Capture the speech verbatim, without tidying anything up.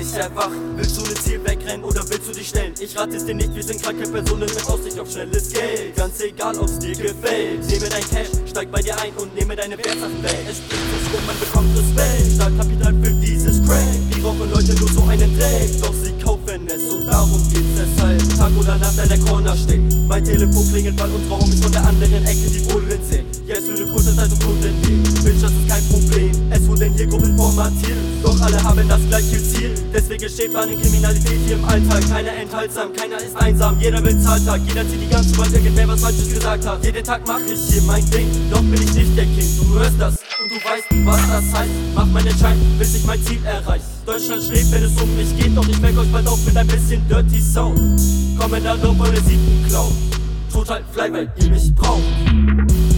nicht erwacht. Willst du ne Ziel wegrennen oder willst du dich stellen? Ich rate es dir nicht, wir sind kranke Personen mit Aussicht auf schnelles Geld. Ganz egal, ob's dir gefällt. Nehme dein Cash, steig bei dir ein und nehme deine Wertsachen weg. Es spricht sich rum, man bekommt Respekt. Startkapital für dieses Crack. Die rauchen Leute nur so einen Dreck, doch sie kaufen es und darum geht's deshalb. Tag oder Nacht an der Corner stehen. Mein Telefon klingelt, weil unsere Homies von der anderen Ecke die Bullen sehen. Ja, es würde kurze Zeit um Kunden gehen. Bitch, das ist kein Problem. Es wurden hier Gruppen formatiert, doch alle haben das gleiche Ziel. Deswegen steht man in Kriminalität hier im Alltag. Keiner enthaltsam, keiner ist einsam. Jeder will Zahltag, jeder zieht die ganze Wand, irgendwer was Falsches gesagt hat. Jeden Tag mach ich hier mein Ding, doch bin ich nicht der King. Du hörst das und du weißt, was das heißt. Mach meinen Entscheid, bis ich mein Ziel erreich. Deutschland schläft, wenn es um mich geht, doch ich weck euch bald auf mit ein bisschen Dirty Sound. Kommen dann noch eure siebten Clown. Total fly, weil ihr mich braucht.